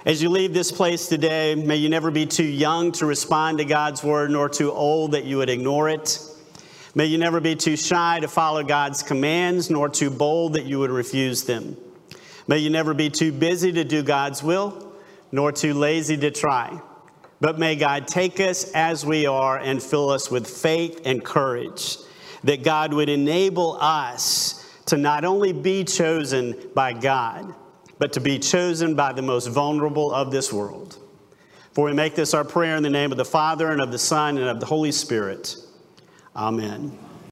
As you leave this place today, may you never be too young to respond to God's word, nor too old that you would ignore it. May you never be too shy to follow God's commands, nor too bold that you would refuse them. May you never be too busy to do God's will, nor too lazy to try. But may God take us as we are and fill us with faith and courage, that God would enable us to not only be chosen by God, but to be chosen by the most vulnerable of this world. For we make this our prayer in the name of the Father, and of the Son, and of the Holy Spirit. Amen.